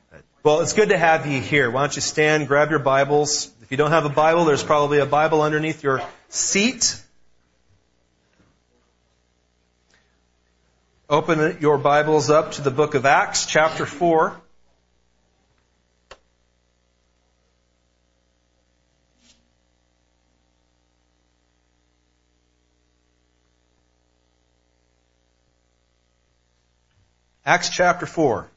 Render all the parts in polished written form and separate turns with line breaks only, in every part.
Well, it's good to have you here. Why don't you stand, grab your Bibles. If you don't have a Bible, there's probably a Bible underneath your seat. Open your Bibles up to the book of Acts, chapter 4. Acts chapter 4.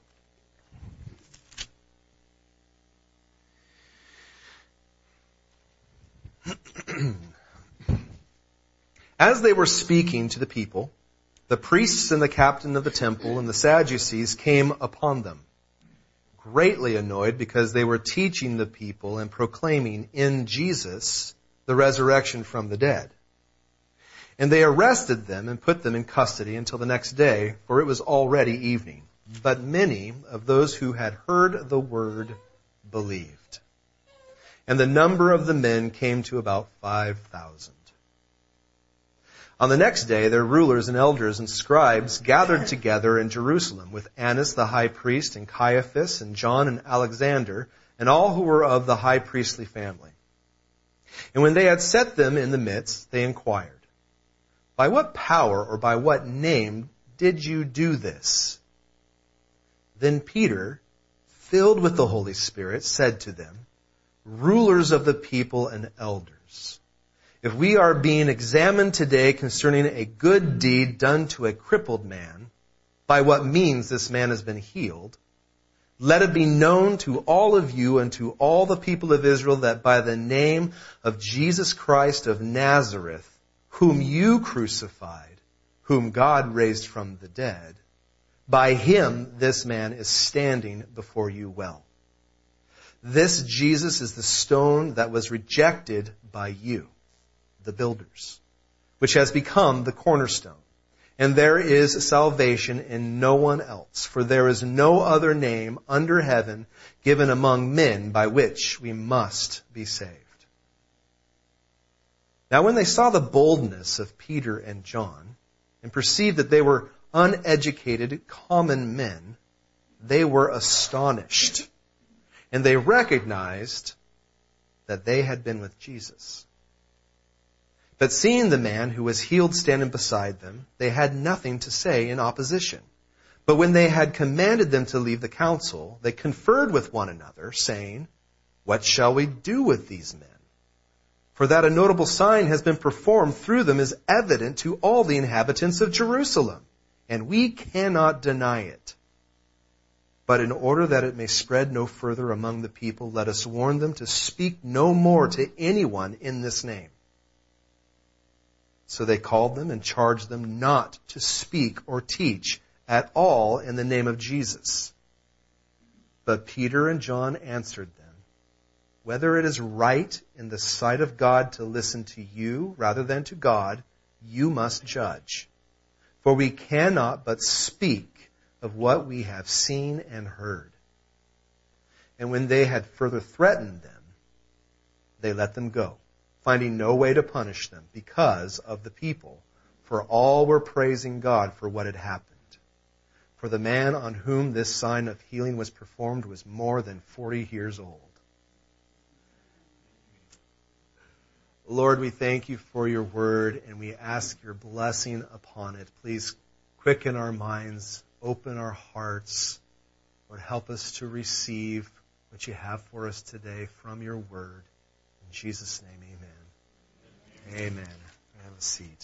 As they were speaking to the people, the priests and the captain of the temple and the Sadducees came upon them, greatly annoyed because they were teaching the people and proclaiming in Jesus the resurrection from the dead. And they arrested them and put them in custody until the next day, for it was already evening. But many of those who had heard the word believed. And the number of the men came to about 5,000. On the next day, their rulers and elders and scribes gathered together in Jerusalem with Annas the high priest and Caiaphas and John and Alexander and all who were of the high priestly family. And when they had set them in the midst, they inquired, "By what power or by what name did you do this?" Then Peter, filled with the Holy Spirit, said to them, "Rulers of the people and elders, if we are being examined today concerning a good deed done to a crippled man, by what means this man has been healed, let it be known to all of you and to all the people of Israel that by the name of Jesus Christ of Nazareth, whom you crucified, whom God raised from the dead, by him this man is standing before you well. This Jesus is the stone that was rejected by you, the builders, which has become the cornerstone. And there is salvation in no one else, for there is no other name under heaven given among men by which we must be saved." Now when they saw the boldness of Peter and John, and perceived that they were uneducated, common men, they were astonished. And they recognized that they had been with Jesus. But seeing the man who was healed standing beside them, they had nothing to say in opposition. But when they had commanded them to leave the council, they conferred with one another, saying, "What shall we do with these men? For that a notable sign has been performed through them is evident to all the inhabitants of Jerusalem, and we cannot deny it. But in order that it may spread no further among the people, let us warn them to speak no more to anyone in this name." So they called them and charged them not to speak or teach at all in the name of Jesus. But Peter and John answered them, "Whether it is right in the sight of God to listen to you rather than to God, you must judge. For we cannot but speak of what we have seen and heard." And when they had further threatened them, they let them go, finding no way to punish them because of the people, for all were praising God for what had happened. For the man on whom this sign of healing was performed was more than 40 years old. Lord, we thank you for your word, and we ask your blessing upon it. Please quicken our minds, open our hearts. Lord, help us to receive what you have for us today from your word. In Jesus' name, amen. Amen. Have a seat.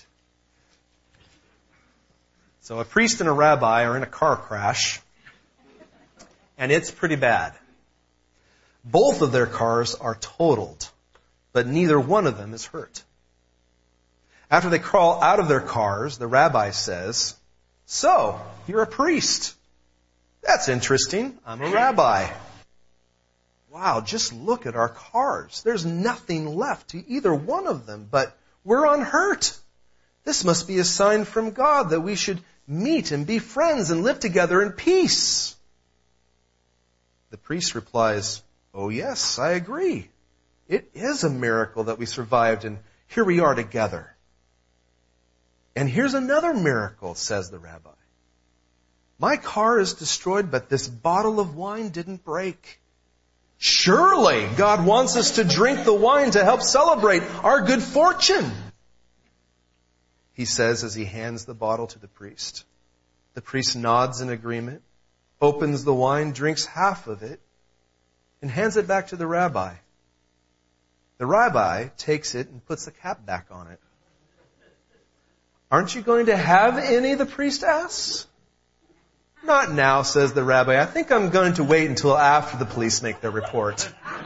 So a priest and a rabbi are in a car crash, and it's pretty bad. Both of their cars are totaled, but neither one of them is hurt. After they crawl out of their cars, the rabbi says, "So, you're a priest. That's interesting. I'm a rabbi. Wow, just look at our cars. There's nothing left to either one of them, but we're unhurt. This must be a sign from God that we should meet and be friends and live together in peace." The priest replies, "Oh yes, I agree. It is a miracle that we survived and here we are together." "And here's another miracle," says the rabbi. My car is destroyed, but this bottle of wine didn't break. Surely God wants us to drink the wine to help celebrate our good fortune, he says as he hands the bottle to the priest. The priest nods in agreement, opens the wine, drinks half of it, and hands it back to the rabbi. The rabbi takes it and puts the cap back on it. Aren't you going to have any, the priest asks. Not now, says the rabbi. I think I'm going to wait until after the police make their report.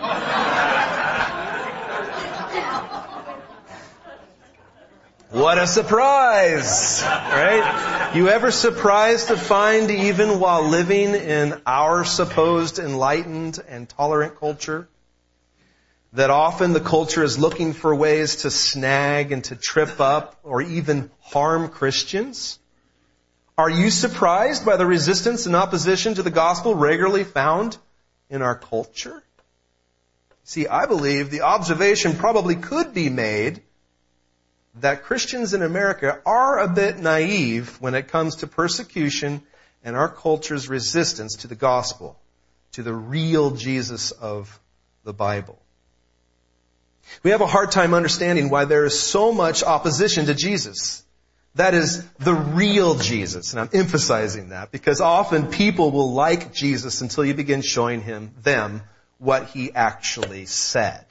What a surprise, right? You ever surprised to find, even while living in our supposed enlightened and tolerant culture, that often the culture is looking for ways to snag and to trip up or even harm Christians? Are you surprised by the resistance and opposition to the gospel regularly found in our culture? See, I believe the observation probably could be made that Christians in America are a bit naive when it comes to persecution and our culture's resistance to the gospel, to the real Jesus of the Bible. We have a hard time understanding why there is so much opposition to Jesus. That is the real Jesus. And I'm emphasizing that because often people will like Jesus until you begin showing them what he actually said.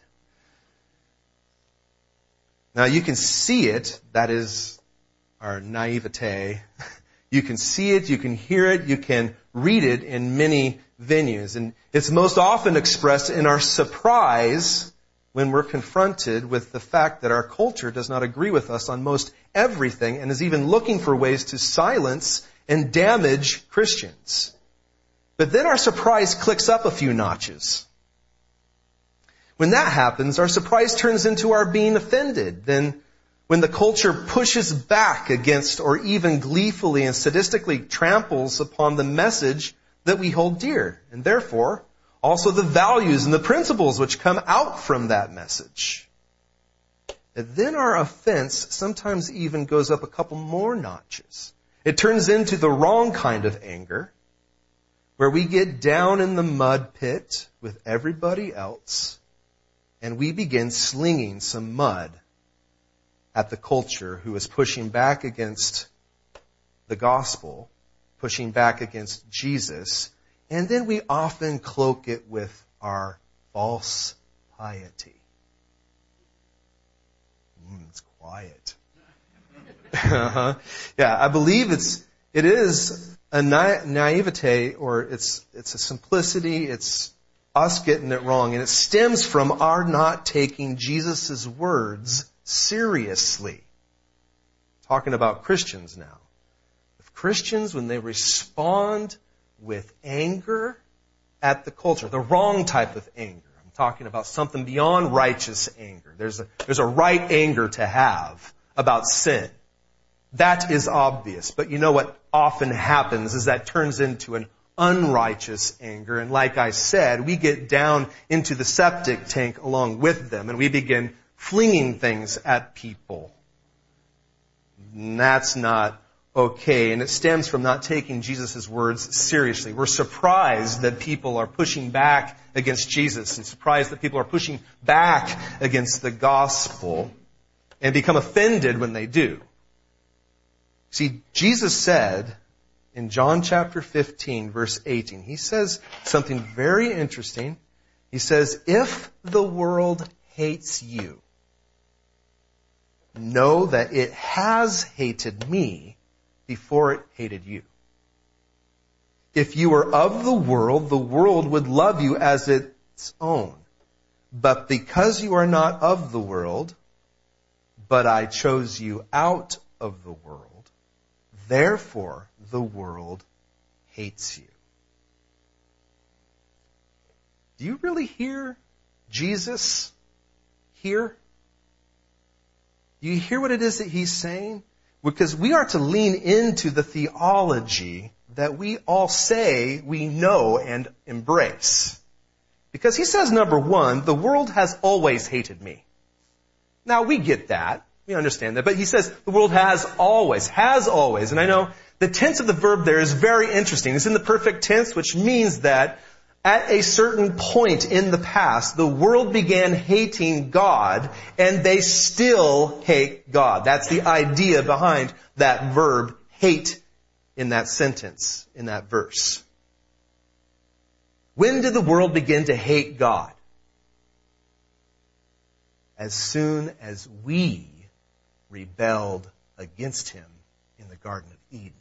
Now you can see it, that is our naivete. You can see it, you can hear it, you can read it in many venues. And it's most often expressed in our surprise when we're confronted with the fact that our culture does not agree with us on most everything and is even looking for ways to silence and damage Christians. But then our surprise clicks up a few notches. When that happens, our surprise turns into our being offended. Then when the culture pushes back against or even gleefully and sadistically tramples upon the message that we hold dear, and therefore also the values and the principles which come out from that message. And then our offense sometimes even goes up a couple more notches. It turns into the wrong kind of anger, where we get down in the mud pit with everybody else, and we begin slinging some mud at the culture who is pushing back against the gospel, pushing back against Jesus, and then we often cloak it with our false piety. It's quiet. Yeah, I believe it is a naivete, or it's a simplicity, it's us getting it wrong, and it stems from our not taking Jesus' words seriously. Talking about Christians now. If Christians, when they respond with anger at the culture, the wrong type of anger, I'm talking about something beyond righteous anger. There's a right anger to have about sin. That is obvious. But you know what often happens is that turns into an unrighteous anger. And like I said, we get down into the septic tank along with them and we begin flinging things at people. And that's not okay. And it stems from not taking Jesus' words seriously. We're surprised that people are pushing back against Jesus and surprised that people are pushing back against the gospel and become offended when they do. See, Jesus said in John chapter 15, verse 18, he says something very interesting. He says, if the world hates you, know that it has hated me before it hated you. If you were of the world would love you as its own. But because you are not of the world, but I chose you out of the world, therefore the world hates you. Do you really hear Jesus here? Do you hear what it is that he's saying? Because we are to lean into the theology that we all say we know and embrace. Because he says, number one, the world has always hated me. Now we get that. We understand that. But he says the world has always. And I know The tense of the verb there is very interesting. It's in the perfect tense, which means that at a certain point in the past, the world began hating God, and they still hate God. That's the idea behind that verb, hate, in that sentence, in that verse. When did the world begin to hate God? As soon as we rebelled against Him in the Garden of Eden.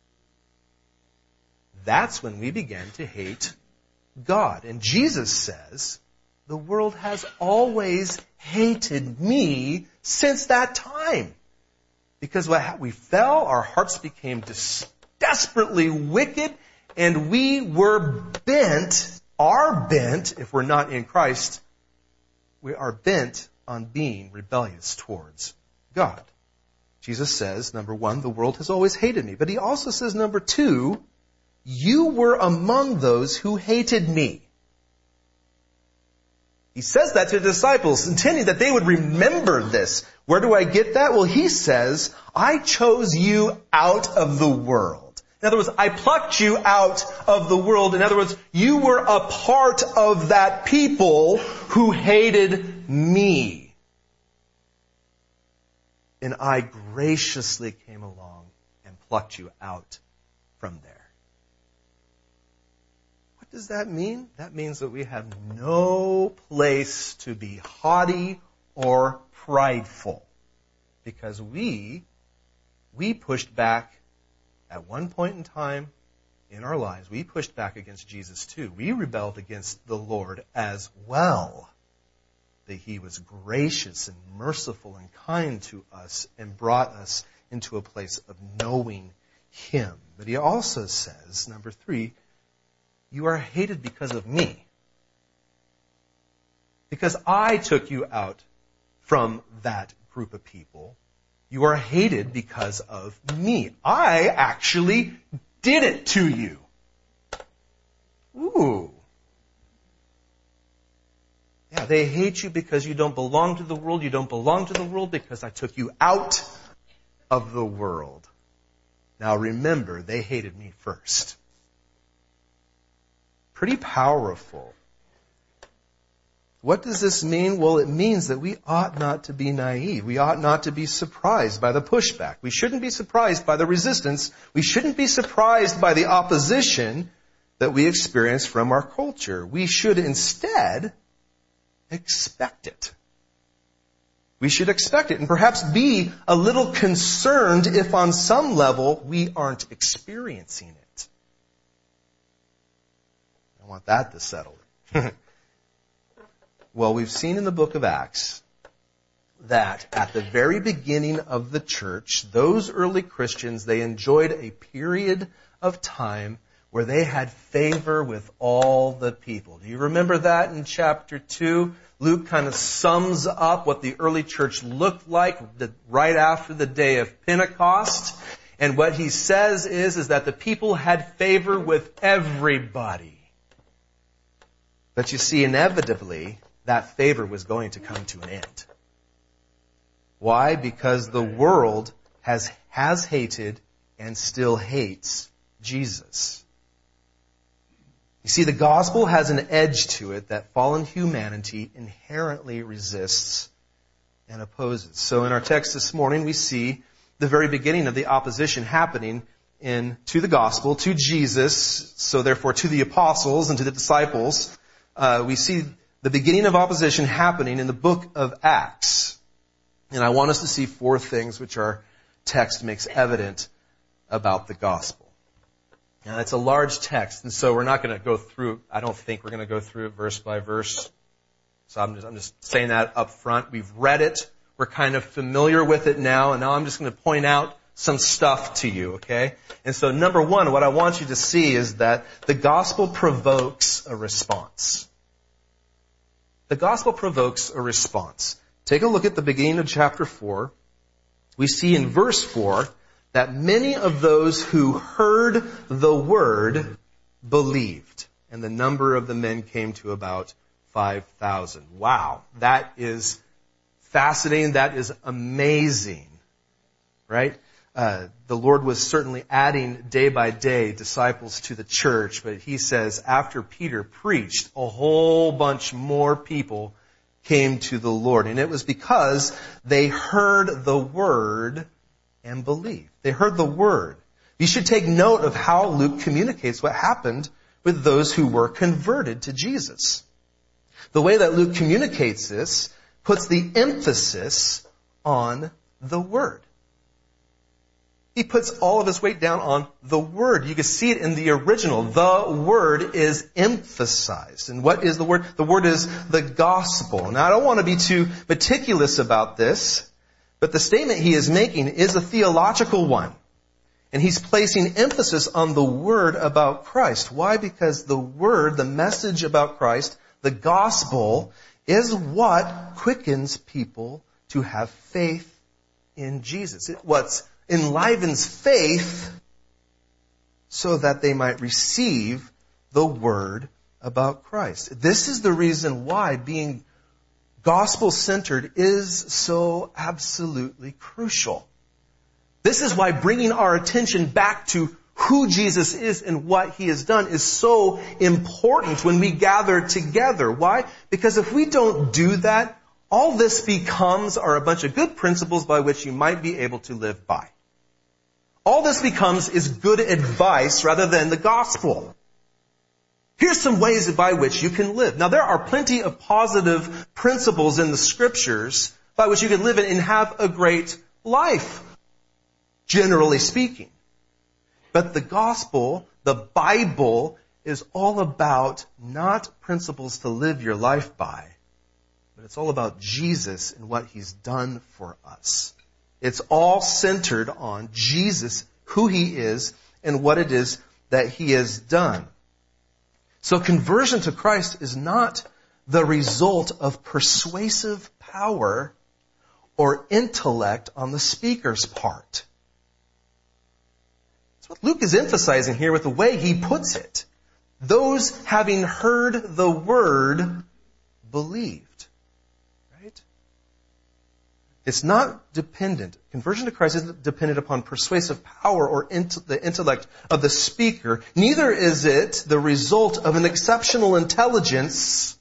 That's when we began to hate God. And Jesus says, the world has always hated me since that time. Because we fell, our hearts became desperately wicked, and we were are bent, if we're not in Christ, we are bent on being rebellious towards God. Jesus says, number one, the world has always hated me. But He also says, number two, you were among those who hated me. He says that to the disciples, intending that they would remember this. Where do I get that? Well, He says, I chose you out of the world. In other words, I plucked you out of the world. In other words, you were a part of that people who hated me. And I graciously came along and plucked you out from there. What does that mean? That means that we have no place to be haughty or prideful. Because we pushed back at one point in time in our lives. We pushed back against Jesus too. We rebelled against the Lord as well. That He was gracious and merciful and kind to us and brought us into a place of knowing Him. But He also says, number three, you are hated because of me. Because I took you out from that group of people. You are hated because of me. I actually did it to you. Ooh. Yeah, they hate you because you don't belong to the world. You don't belong to the world because I took you out of the world. Now remember, they hated me first. Pretty powerful. What does this mean? Well, it means that we ought not to be naive. We ought not to be surprised by the pushback. We shouldn't be surprised by the resistance. We shouldn't be surprised by the opposition that we experience from our culture. We should instead expect it. We should expect it and perhaps be a little concerned if on some level we aren't experiencing it. I want that to settle. Well, we've seen in the book of Acts that at the very beginning of the church, those early Christians, they enjoyed a period of time where they had favor with all the people. Do you remember that in chapter 2? Luke kind of sums up what the early church looked like right after the day of Pentecost. And what he says is that the people had favor with everybody. But you see, inevitably, that favor was going to come to an end. Why? Because the world has hated and still hates Jesus. You see, the gospel has an edge to it that fallen humanity inherently resists and opposes. So in our text this morning, we see the very beginning of the opposition happening to the gospel, to Jesus, so therefore to the apostles and to the disciples. We see the beginning of opposition happening in the book of Acts. And I want us to see four things which our text makes evident about the gospel. Now, it's a large text, and so we're not going to go through, I don't think we're going to go through it verse by verse. So I'm just saying that up front. We've read it. We're kind of familiar with it now, and now I'm just going to point out some stuff to you, okay? And so number one, what I want you to see is that the gospel provokes a response. The gospel provokes a response. Take a look at the beginning of chapter 4. We see in verse 4 that many of those who heard the word believed. And the number of the men came to about 5,000. Wow, that is fascinating. That is amazing. Right? the Lord was certainly adding day by day disciples to the church, but he says after Peter preached, a whole bunch more people came to the Lord. And it was because they heard the word and believed. They heard the word. You should take note of how Luke communicates what happened with those who were converted to Jesus. The way that Luke communicates this puts the emphasis on the word. He puts all of his weight down on the word. You can see it in the original. The word is emphasized. And what is the word? The word is the gospel. Now, I don't want to be too meticulous about this, but the statement he is making is a theological one. And he's placing emphasis on the word about Christ. Why? Because the word, the message about Christ, the gospel, is what quickens people to have faith in Jesus. It's what enlivens faith so that they might receive the word about Christ. This is the reason why being gospel-centered is so absolutely crucial. This is why bringing our attention back to who Jesus is and what he has done is so important when we gather together. Why? Because if we don't do that, all this becomes are a bunch of good principles by which you might be able to live by. All this becomes is good advice rather than the gospel. Here's some ways by which you can live. Now, there are plenty of positive principles in the scriptures by which you can live and have a great life, generally speaking. But the gospel, the Bible, is all about not principles to live your life by, but it's all about Jesus and what he's done for us. It's all centered on Jesus, who he is, and what it is that he has done. So conversion to Christ is not the result of persuasive power or intellect on the speaker's part. That's what Luke is emphasizing here with the way he puts it. Those having heard the word believed. Right? It's not dependent. Conversion to Christ isn't dependent upon persuasive power or the intellect of the speaker. Neither is it the result of an exceptional intelligence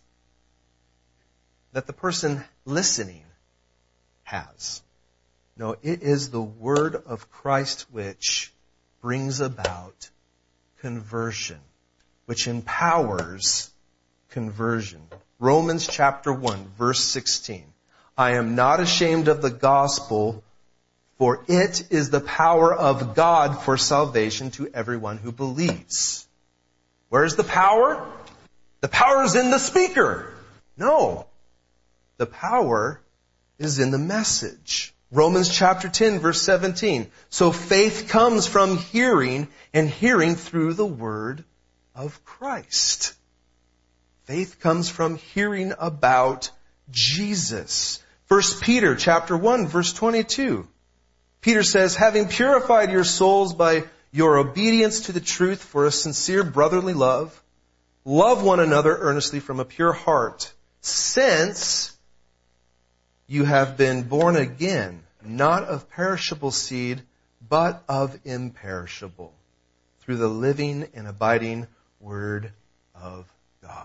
that the person listening has. No, it is the word of Christ which brings about conversion, which empowers conversion. Romans chapter 1, verse 16. I am not ashamed of the gospel, for it is the power of God for salvation to everyone who believes. Where's the power? The power is in the speaker. No. The power is in the message. Romans chapter 10, verse 17. So faith comes from hearing, and hearing through the word of Christ. Faith comes from hearing about Jesus. 1 Peter chapter 1, verse 22. Peter says, having purified your souls by your obedience to the truth for a sincere brotherly love, love one another earnestly from a pure heart, since you have been born again, not of perishable seed, but of imperishable, through the living and abiding word of God.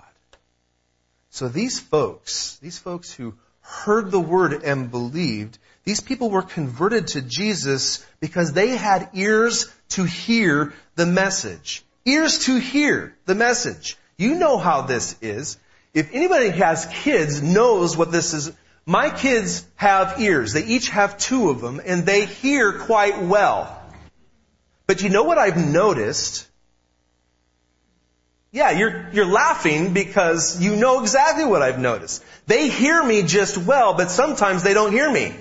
So these folks who heard the word and believed, these people were converted to Jesus because they had ears to hear the message. Ears to hear the message. You know how this is. If anybody has kids knows what this is. My kids have ears. They each have two of them, and they hear quite well. But you know what I've noticed? Yeah, you're laughing because you know exactly what I've noticed. They hear me just well, but sometimes they don't hear me.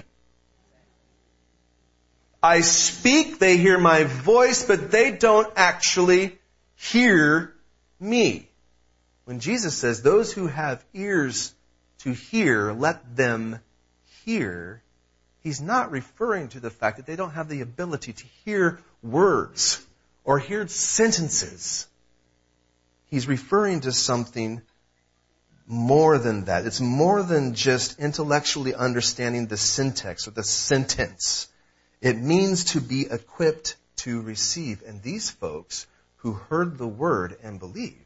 I speak, they hear my voice, but they don't actually hear me. When Jesus says, those who have ears to hear, let them hear, he's not referring to the fact that they don't have the ability to hear words or hear sentences. He's referring to something more than that. It's more than just intellectually understanding the syntax or the sentence. It means to be equipped to receive. And these folks who heard the word and believed,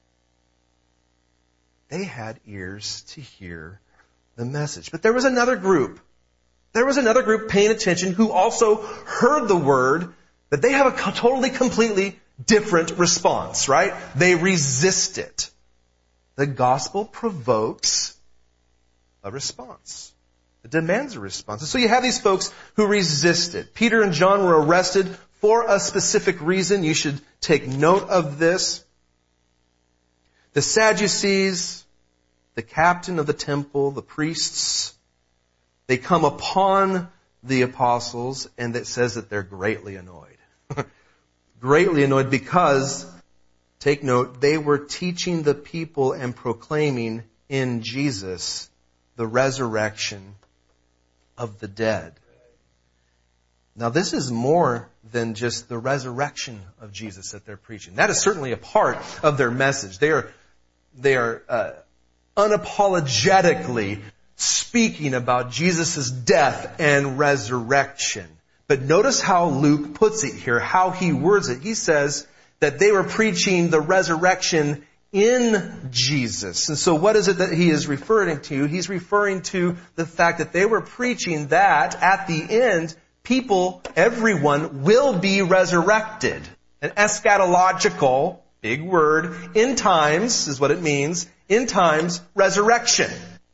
they had ears to hear the message. But there was another group. There was another group paying attention who also heard the word, but they have a totally, completely different response, right? They resist it. The gospel provokes a response. It demands a response. And so you have these folks who resist it. Peter and John were arrested for a specific reason. You should take note of this. The Sadducees, the captain of the temple, the priests, they come upon the apostles, and it says that they're greatly annoyed. Greatly annoyed because, take note, they were teaching the people and proclaiming in Jesus the resurrection of the dead. Now, this is more than just the resurrection of Jesus that they're preaching. That is certainly a part of their message. They are unapologetically speaking about Jesus' death and resurrection. But notice how Luke puts it here, how he words it. He says that they were preaching the resurrection in Jesus. And so what is it that he is referring to? He's referring to the fact that they were preaching that at the end, people, everyone, will be resurrected. An eschatological, big word, end times is what it means, end times resurrection.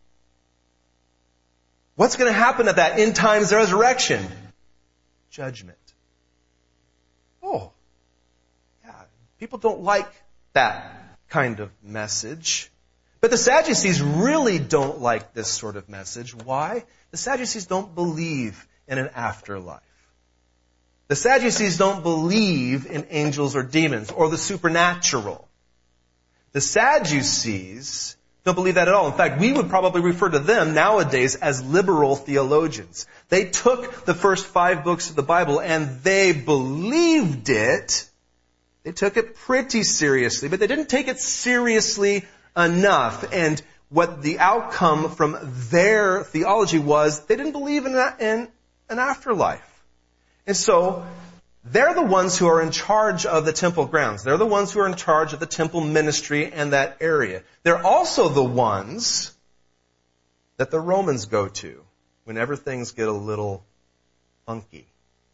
What's going to happen at that end times resurrection? Judgment. Oh, yeah, people don't like that kind of message. But the Sadducees really don't like this sort of message. Why? The Sadducees don't believe in an afterlife. The Sadducees don't believe in angels or demons or the supernatural. The Sadducees don't believe that at all. In fact, we would probably refer to them nowadays as liberal theologians. They took the first 5 books of the Bible and they believed it. They took it pretty seriously, but they didn't take it seriously enough. And what the outcome from their theology was, they didn't believe in an afterlife. And so, they're the ones who are in charge of the temple grounds. They're the ones who are in charge of the temple ministry and that area. They're also the ones that the Romans go to whenever things get a little funky.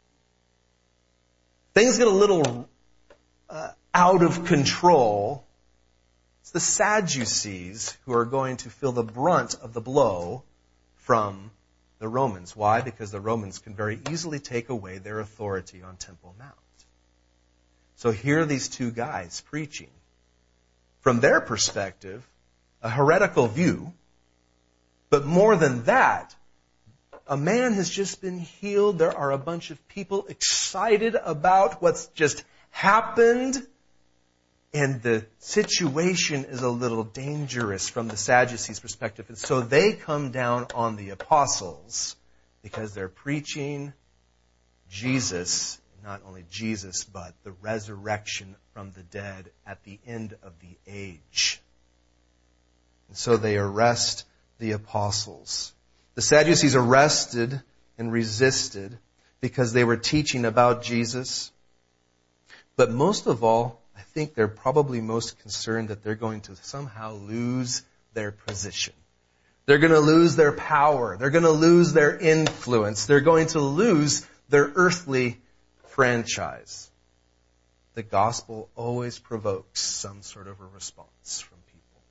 Things get a little out of control. It's the Sadducees who are going to feel the brunt of the blow from the Romans. Why? Because the Romans can very easily take away their authority on Temple Mount. So here are these two guys preaching. From their perspective, a heretical view. But more than that, a man has just been healed. There are a bunch of people excited about what's just happened. And the situation is a little dangerous from the Sadducees' perspective. And so they come down on the apostles because they're preaching Jesus, not only Jesus, but the resurrection from the dead at the end of the age. And so they arrest the apostles. The Sadducees arrested and resisted because they were teaching about Jesus. But most of all, I think they're probably most concerned that they're going to somehow lose their position. They're going to lose their power. They're going to lose their influence. They're going to lose their earthly franchise. The gospel always provokes some sort of a response from people.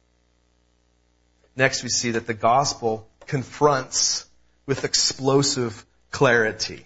Next, we see that the gospel confronts with explosive clarity.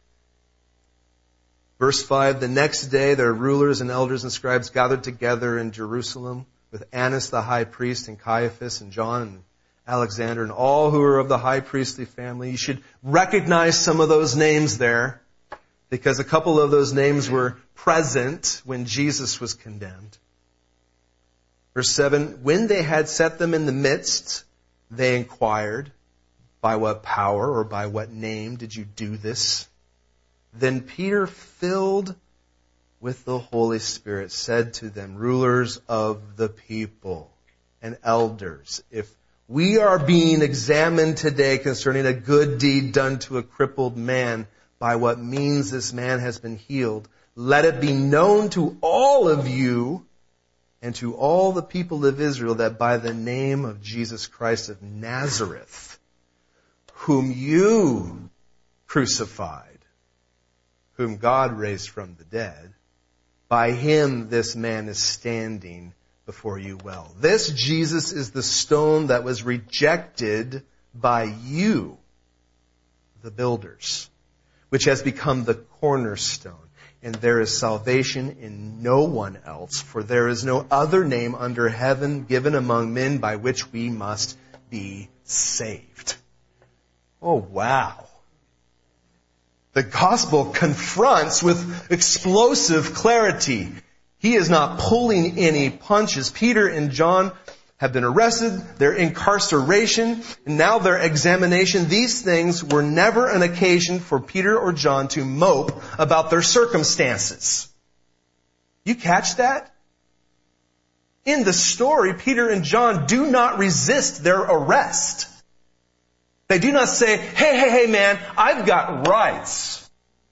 Verse 5, the next day their rulers and elders and scribes gathered together in Jerusalem with Annas the high priest and Caiaphas and John and Alexander and all who are of the high priestly family. You should recognize some of those names there because a couple of those names were present when Jesus was condemned. Verse 7, when they had set them in the midst, they inquired, by what power or by what name did you do this? Then Peter, filled with the Holy Spirit, said to them, rulers of the people and elders, if we are being examined today concerning a good deed done to a crippled man, by what means this man has been healed, let it be known to all of you and to all the people of Israel that by the name of Jesus Christ of Nazareth, whom you crucified, whom God raised from the dead, by him this man is standing before you well. This Jesus is the stone that was rejected by you, the builders, which has become the cornerstone. And there is salvation in no one else, for there is no other name under heaven given among men by which we must be saved. Oh, wow. The gospel confronts with explosive clarity. He is not pulling any punches. Peter and John have been arrested, their incarceration, and now their examination. These things were never an occasion for Peter or John to mope about their circumstances. You catch that? In the story, Peter and John do not resist their arrest. They do not say, hey, man, I've got rights.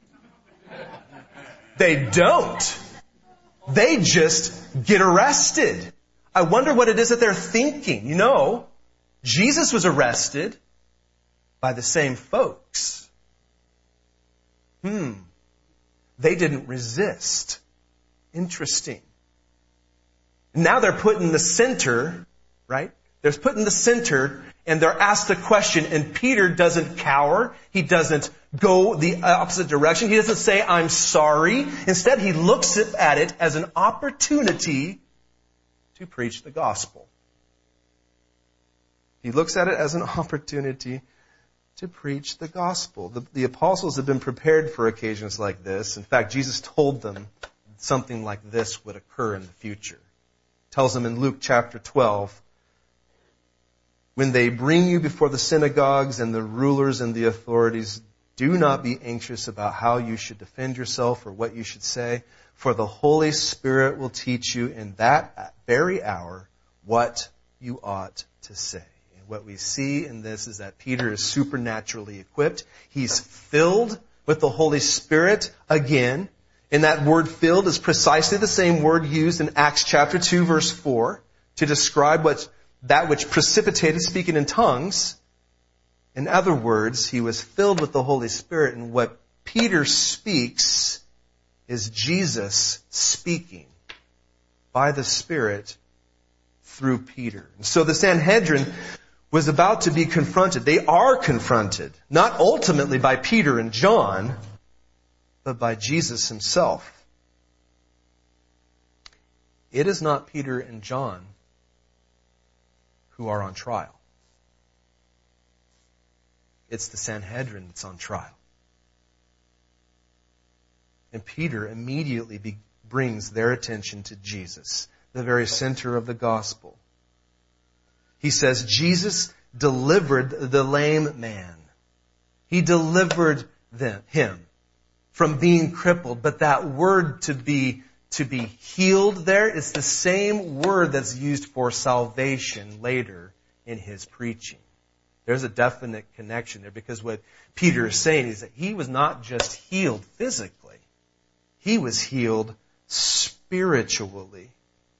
They don't. They just get arrested. I wonder what it is that they're thinking. You know, Jesus was arrested by the same folks. They didn't resist. Interesting. Now they're put in the center, right? They're put in the center and they're asked a question, and Peter doesn't cower. He doesn't go the opposite direction. He doesn't say, I'm sorry. Instead, he looks at it as an opportunity to preach the gospel. He looks at it as an opportunity to preach the gospel. The apostles had been prepared for occasions like this. In fact, Jesus told them something like this would occur in the future. He tells them in Luke chapter 12, when they bring you before the synagogues and the rulers and the authorities, do not be anxious about how you should defend yourself or what you should say, for the Holy Spirit will teach you in that very hour what you ought to say. And what we see in this is that Peter is supernaturally equipped. He's filled with the Holy Spirit again. And that word filled is precisely the same word used in Acts chapter 2 verse 4 to describe that which precipitated speaking in tongues. In other words, he was filled with the Holy Spirit, and what Peter speaks is Jesus speaking by the Spirit through Peter. And so the Sanhedrin was about to be confronted. They are confronted, not ultimately by Peter and John, but by Jesus himself. It is not Peter and John who are on trial. It's the Sanhedrin that's on trial. And Peter immediately brings their attention to Jesus, the very center of the gospel. He says, Jesus delivered the lame man. He delivered him from being crippled. But that word to be healed there is the same word that's used for salvation later in his preaching. There's a definite connection there, because what Peter is saying is that he was not just healed physically. He was healed spiritually.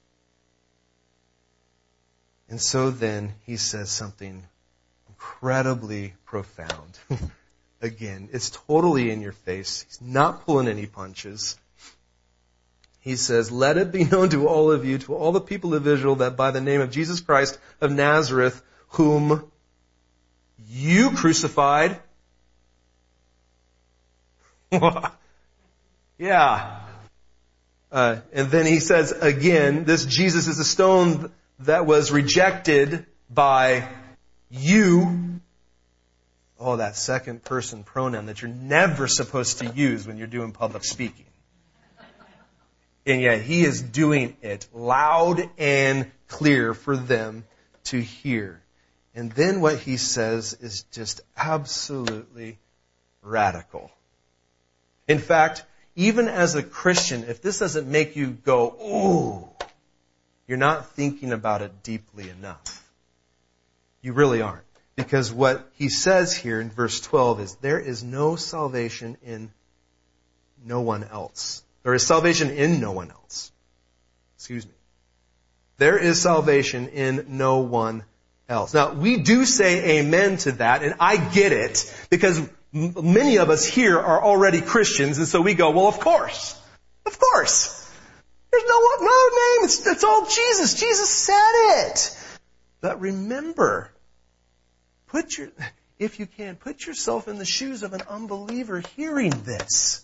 And so then he says something incredibly profound. Again, it's totally in your face. He's not pulling any punches. He says, let it be known to all of you, to all the people of Israel, that by the name of Jesus Christ of Nazareth, whom you crucified. Yeah. And then he says again, this Jesus is a stone that was rejected by you. Oh, that second person pronoun that you're never supposed to use when you're doing public speaking. And yet he is doing it loud and clear for them to hear. And then what he says is just absolutely radical. In fact, even as a Christian, if this doesn't make you go, ooh, you're not thinking about it deeply enough. You really aren't. Because what he says here in verse 12 is, there is no salvation in no one else. There is salvation in no one else. Excuse me. There is salvation in no one else. Now, we do say amen to that, and I get it, because many of us here are already Christians, and so we go, well, of course. Of course. There's no name. It's all Jesus. Jesus said it. But remember, if you can, put yourself in the shoes of an unbeliever hearing this.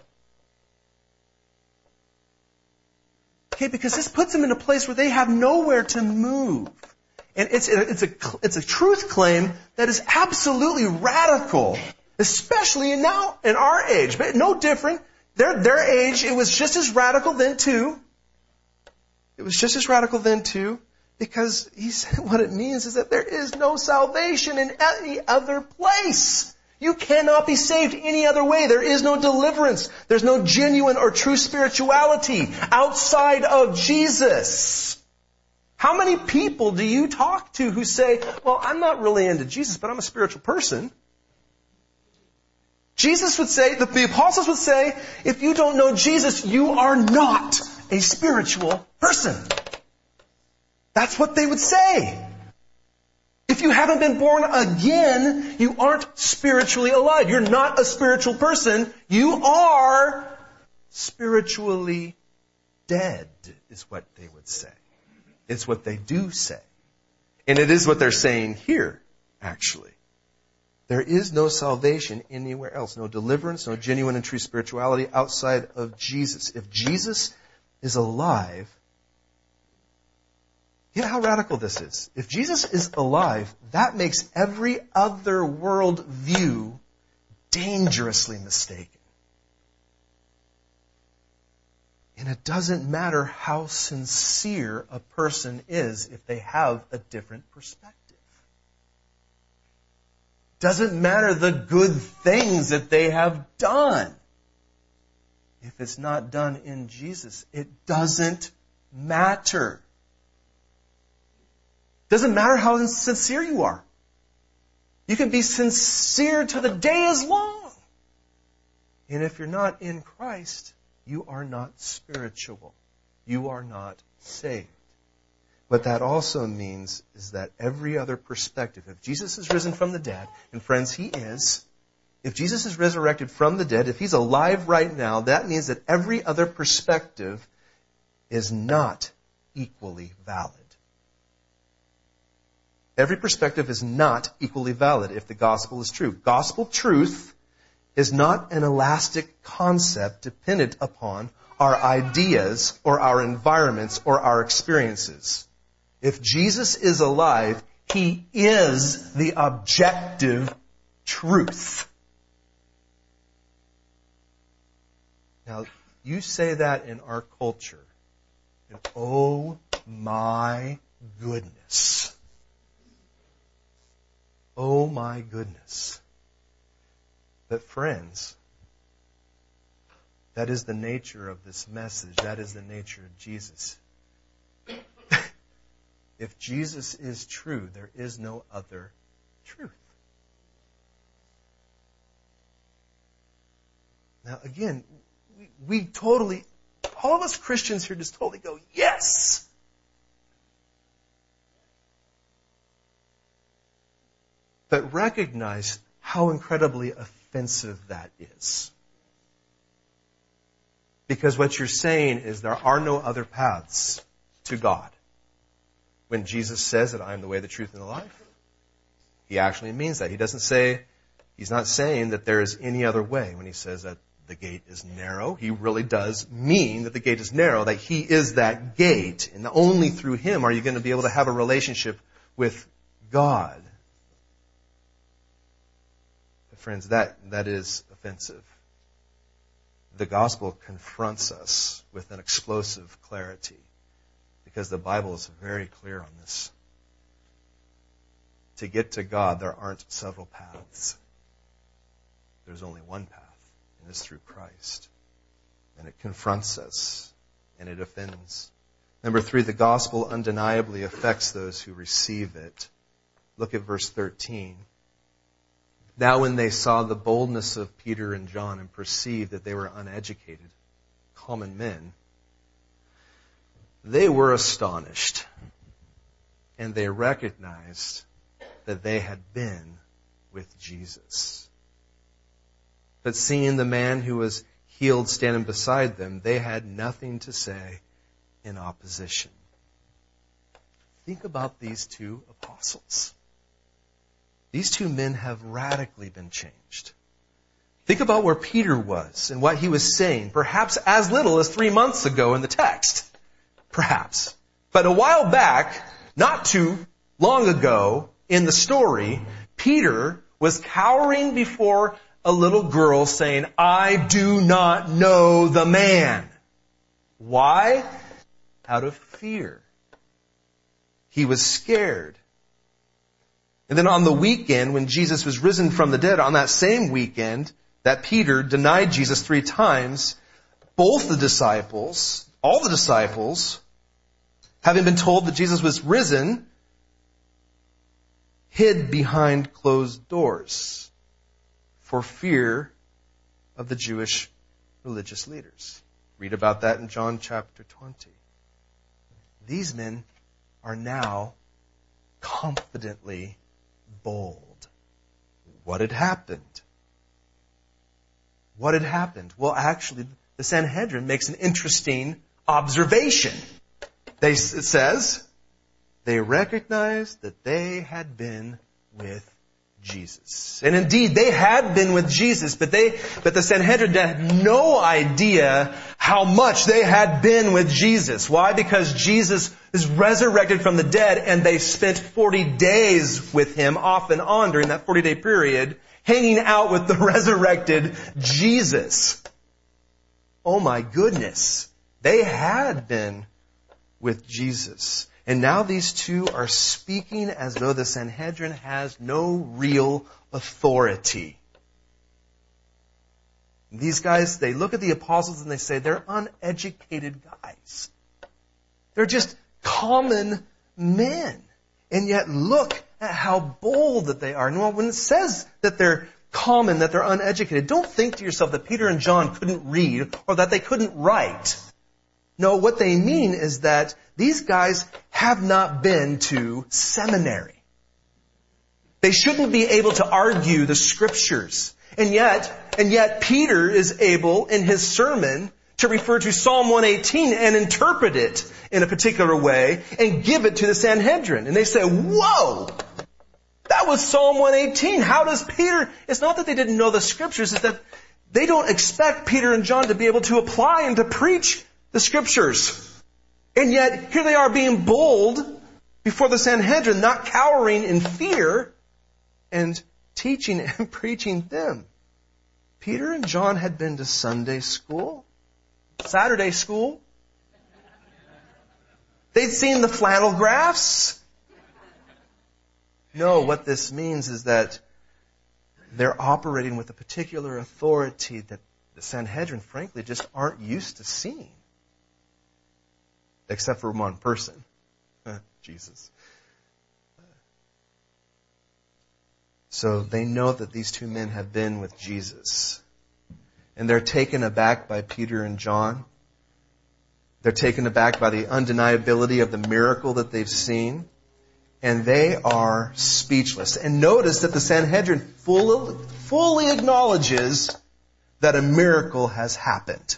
Okay, because this puts them in a place where they have nowhere to move. And it's a truth claim that is absolutely radical, especially now in our age. But no different. Their age, it was just as radical then too. It was just as radical then too, because he said what it means is that there is no salvation in any other place. You cannot be saved any other way. There is no deliverance. There's no genuine or true spirituality outside of Jesus. How many people do you talk to who say, well, I'm not really into Jesus, but I'm a spiritual person? Jesus would say, the apostles would say, if you don't know Jesus, you are not a spiritual person. That's what they would say. If you haven't been born again, you aren't spiritually alive. You're not a spiritual person. You are spiritually dead, is what they would say. It's what they do say. And it is what they're saying here, actually. There is no salvation anywhere else. No deliverance, no genuine and true spirituality outside of Jesus. If Jesus is alive, you know how radical this is. If Jesus is alive, that makes every other world view dangerously mistaken. And it doesn't matter how sincere a person is if they have a different perspective. Doesn't matter the good things that they have done. If it's not done in Jesus, it doesn't matter. Doesn't matter how sincere you are. You can be sincere till the day is long. And if you're not in Christ, you are not spiritual. You are not saved. What that also means is that every other perspective, if Jesus is risen from the dead, and friends, He is, if Jesus is resurrected from the dead, if He's alive right now, that means that every other perspective is not equally valid. Every perspective is not equally valid if the gospel is true. Gospel truth is not an elastic concept dependent upon our ideas or our environments or our experiences. If Jesus is alive, He is the objective truth. Now, you say that in our culture, and oh my goodness. Oh my goodness. But friends, that is the nature of this message. That is the nature of Jesus. If Jesus is true, there is no other truth. Now again, we totally, all of us Christians here just totally go, yes! But recognize how incredibly offensive that is. Because what you're saying is there are no other paths to God. When Jesus says that I am the way, the truth, and the life, He actually means that. He's not saying that there is any other way. When He says that the gate is narrow, He really does mean that the gate is narrow, that He is that gate. And only through Him are you going to be able to have a relationship with God. But friends, that is offensive. The gospel confronts us with an explosive clarity. Because the Bible is very clear on this. To get to God, there aren't several paths. There's only one path, and it's through Christ. And it confronts us, and it offends. Number 3, the gospel undeniably affects those who receive it. Look at verse 13. Now when they saw the boldness of Peter and John and perceived that they were uneducated, common men, they were astonished, and they recognized that they had been with Jesus. But seeing the man who was healed standing beside them, they had nothing to say in opposition. Think about these two apostles. These two men have radically been changed. Think about where Peter was and what he was saying, perhaps as little as 3 months ago in the text. Perhaps. But a while back, not too long ago in the story, Peter was cowering before a little girl saying, "I do not know the man." Why? Out of fear. He was scared. And then on the weekend, when Jesus was risen from the dead, on that same weekend that Peter denied Jesus 3 times, both the disciples, all the disciples, having been told that Jesus was risen, hid behind closed doors for fear of the Jewish religious leaders. Read about that in John chapter 20. These men are now confidently bold. What had happened? What had happened? Well, actually, the Sanhedrin makes an interesting observation. It says, they recognized that they had been with Jesus. And indeed, they had been with Jesus, but the Sanhedrin had no idea how much they had been with Jesus. Why? Because Jesus is resurrected from the dead, and they spent 40 days with him off and on during that 40-day period, hanging out with the resurrected Jesus. Oh my goodness. They had been with Jesus. And now these two are speaking as though the Sanhedrin has no real authority. These guys, they look at the apostles and they say they're uneducated guys. They're just common men. And yet look at how bold that they are. And when it says that they're common, that they're uneducated, don't think to yourself that Peter and John couldn't read or that they couldn't write. No, what they mean is that these guys have not been to seminary. They shouldn't be able to argue the scriptures. And yet Peter is able in his sermon to refer to Psalm 118 and interpret it in a particular way and give it to the Sanhedrin. And they say, whoa! That was Psalm 118. How does Peter... It's not that they didn't know the scriptures, it's that they don't expect Peter and John to be able to apply and to preach the scriptures. And yet, here they are being bold before the Sanhedrin, not cowering in fear, and teaching and preaching them. Peter and John had been to Sunday school, Saturday school. They'd seen the flannel graphs. No, what this means is that they're operating with a particular authority that the Sanhedrin, frankly, just aren't used to seeing. Except for one person, Jesus. So they know that these two men have been with Jesus. And they're taken aback by Peter and John. They're taken aback by the undeniability of the miracle that they've seen. And they are speechless. And notice that the Sanhedrin fully acknowledges that a miracle has happened.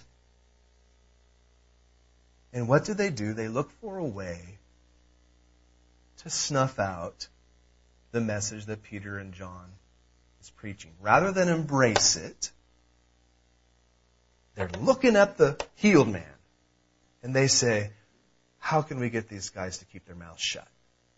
And what do? They look for a way to snuff out the message that Peter and John is preaching. Rather than embrace it, they're looking at the healed man. And they say, how can we get these guys to keep their mouths shut?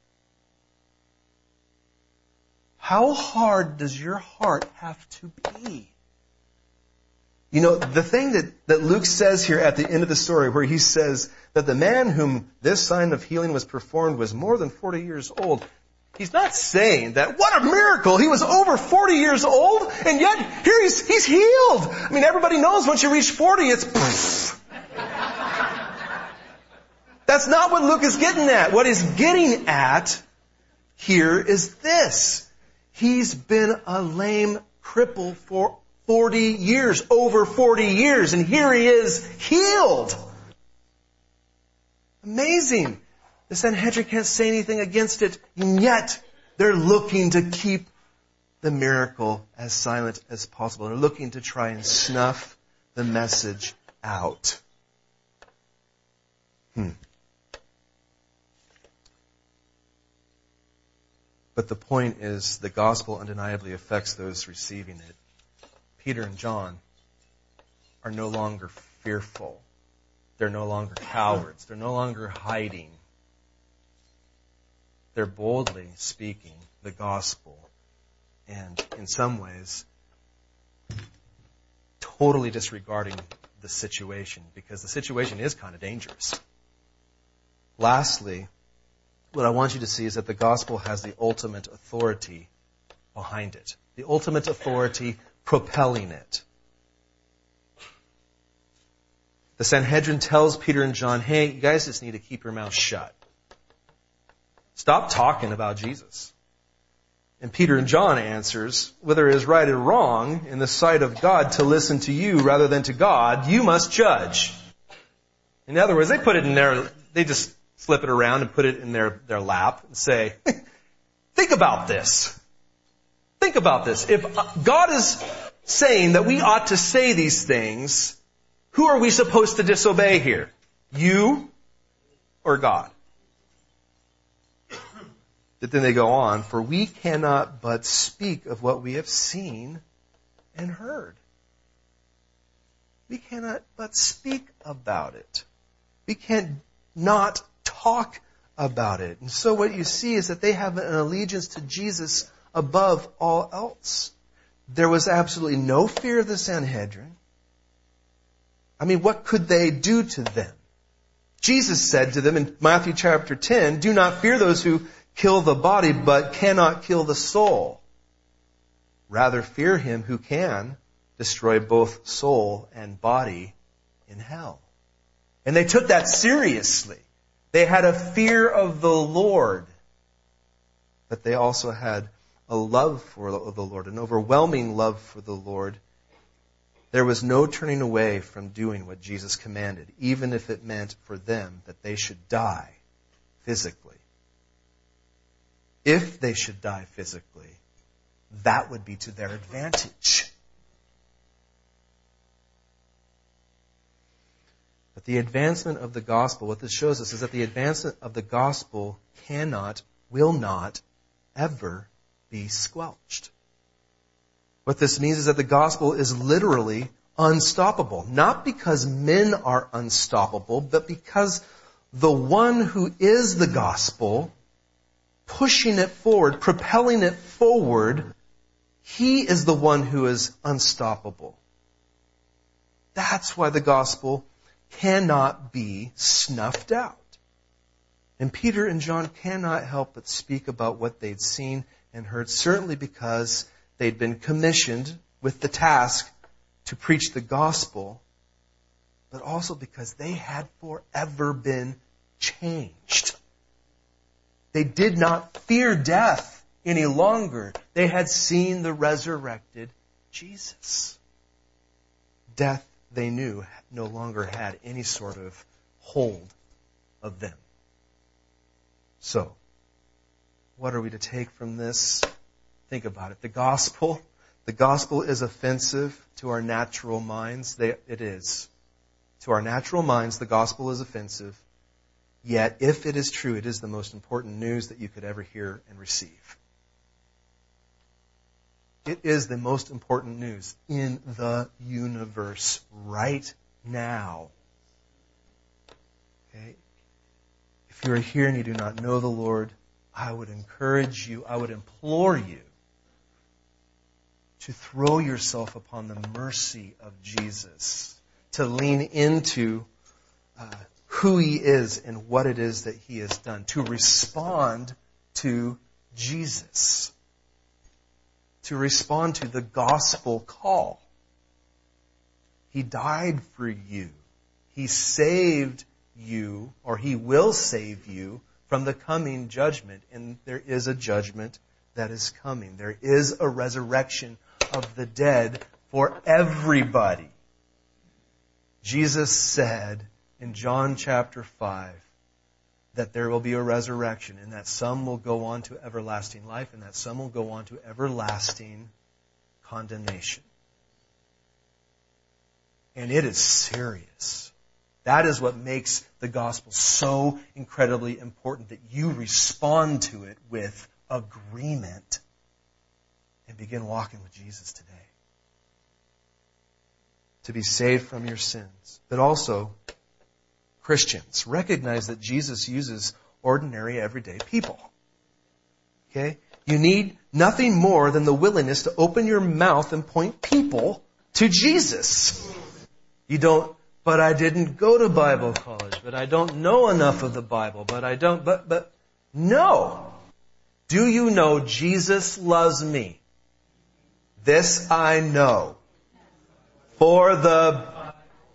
How hard does your heart have to be? You know, the thing that Luke says here at the end of the story, where he says that the man whom this sign of healing was performed was more than 40 years old, he's not saying that, what a miracle, he was over 40 years old, and yet here he's healed. I mean, everybody knows once you reach 40, it's poof. That's not what Luke is getting at. What he's getting at here is this. He's been a lame cripple for 40 years, over 40 years, and here he is healed. Amazing. The Sanhedrin can't say anything against it, and yet they're looking to keep the miracle as silent as possible. They're looking to try and snuff the message out. But the point is, the gospel undeniably affects those receiving it. Peter and John are no longer fearful. They're no longer cowards. They're no longer hiding. They're boldly speaking the gospel. And in some ways, totally disregarding the situation, because the situation is kind of dangerous. Lastly, what I want you to see is that the gospel has the ultimate authority behind it. The ultimate authority propelling it. The Sanhedrin tells Peter and John, hey, you guys just need to keep your mouth shut. Stop talking about Jesus. And Peter and John answers, whether it is right or wrong in the sight of God to listen to you rather than to God, you must judge. In other words, they put it in their, they just flip it around and put it in their lap and say, think about this. Think about this. If God is saying that we ought to say these things, who are we supposed to disobey here? You or God? But then they go on, for we cannot but speak of what we have seen and heard. We cannot but speak about it. We can't not talk about it. And so what you see is that they have an allegiance to Jesus above all else. There was absolutely no fear of the Sanhedrin. I mean, what could they do to them? Jesus said to them in Matthew chapter 10, do not fear those who kill the body, but cannot kill the soul. Rather fear him who can destroy both soul and body in hell. And they took that seriously. They had a fear of the Lord, but they also had a love for the Lord, an overwhelming love for the Lord. There was no turning away from doing what Jesus commanded, even if it meant for them that they should die physically. If they should die physically, that would be to their advantage. But the advancement of the gospel, what this shows us is that the advancement of the gospel cannot, will not, ever be squelched. What this means is that the gospel is literally unstoppable. Not because men are unstoppable, but because the one who is the gospel, pushing it forward, propelling it forward, he is the one who is unstoppable. That's why the gospel cannot be snuffed out. And Peter and John cannot help but speak about what they'd seen and heard, certainly because they'd been commissioned with the task to preach the gospel, but also because they had forever been changed. They did not fear death any longer. They had seen the resurrected Jesus. Death, they knew, no longer had any sort of hold of them. So, what are we to take from this? Think about it. The gospel is offensive to our natural minds. It is. To our natural minds, the gospel is offensive. Yet, if it is true, it is the most important news that you could ever hear and receive. It is the most important news in the universe right now. Okay? If you are here and you do not know the Lord, I would encourage you, I would implore you to throw yourself upon the mercy of Jesus, to lean into who He is and what it is that He has done, to respond to Jesus, to respond to the gospel call. He died for you. He saved you, or He will save you from the coming judgment. And there is a judgment that is coming. There is a resurrection of the dead for everybody. Jesus said in John chapter 5 that there will be a resurrection and that some will go on to everlasting life and that some will go on to everlasting condemnation. And it is serious. That is what makes the gospel so incredibly important, that you respond to it with agreement and begin walking with Jesus today. To be saved from your sins. But also, Christians, recognize that Jesus uses ordinary, everyday people. Okay? You need nothing more than the willingness to open your mouth and point people to Jesus. You don't, but I didn't go to Bible college, but I don't know enough of the Bible, but no. Do you know Jesus loves me? This I know. There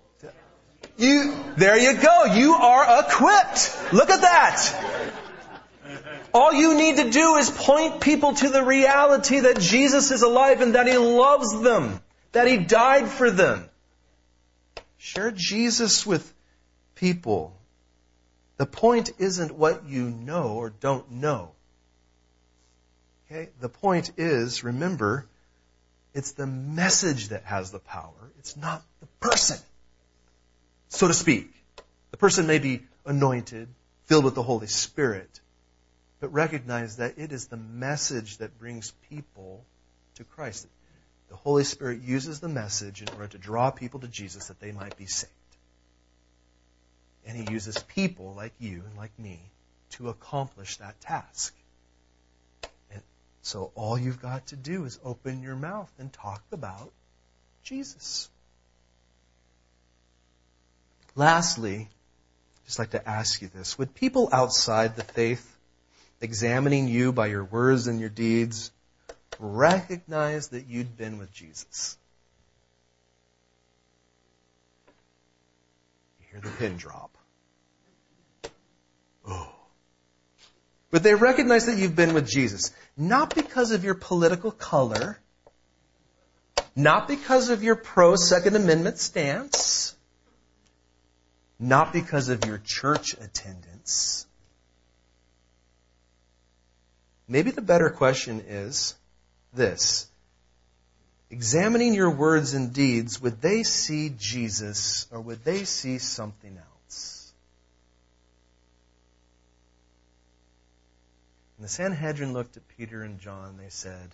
you go. You are equipped. Look at that. All you need to do is point people to the reality that Jesus is alive and that He loves them, that He died for them. Share Jesus with people. The point isn't what you know or don't know. Okay? The point is, remember, it's the message that has the power. It's not the person, so to speak. The person may be anointed, filled with the Holy Spirit, but recognize that it is the message that brings people to Christ. The Holy Spirit uses the message in order to draw people to Jesus that they might be saved. And He uses people like you and like me to accomplish that task. And so all you've got to do is open your mouth and talk about Jesus. Lastly, I'd just like to ask you this. Would people outside the faith, examining you by your words and your deeds, recognize that you'd been with Jesus? You hear the pin drop. Oh. Would they recognize that you've been with Jesus? Not because of your political color, not because of your pro-Second Amendment stance, not because of your church attendance. Maybe the better question is this. Examining your words and deeds, would they see Jesus or would they see something else? And the Sanhedrin looked at Peter and John, they said,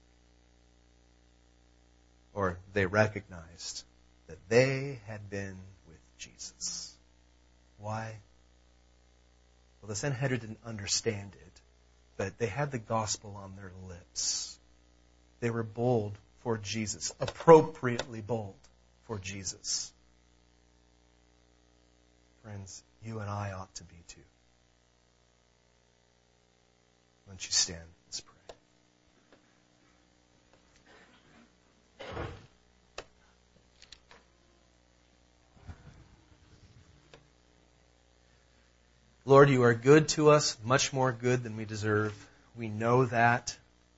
or they recognized that they had been with Jesus. Why? Well, the Sanhedrin didn't understand it, but they had the gospel on their lips. They were bold for Jesus, appropriately bold for Jesus. Friends, you and I ought to be too. Why don't you stand? Let's pray. Lord, you are good to us, much more good than we deserve. We know that.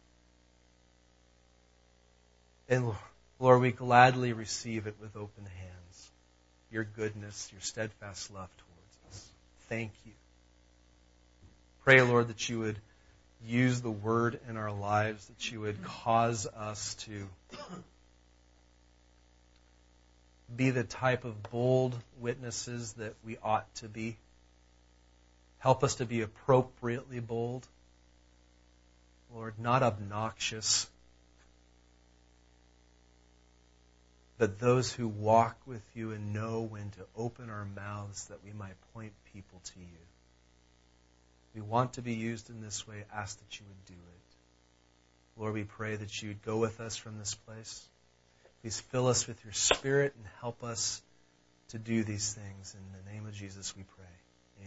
And Lord, we gladly receive it with open hands. Your goodness, your steadfast love towards us. Thank you. Pray, Lord, that you would use the word in our lives, that you would cause us to be the type of bold witnesses that we ought to be. Help us to be appropriately bold. Lord, not obnoxious, but those who walk with you and know when to open our mouths that we might point people to you. We want to be used in this way. Ask that you would do it. Lord, we pray that you would go with us from this place. Please fill us with your Spirit and help us to do these things. In the name of Jesus we pray.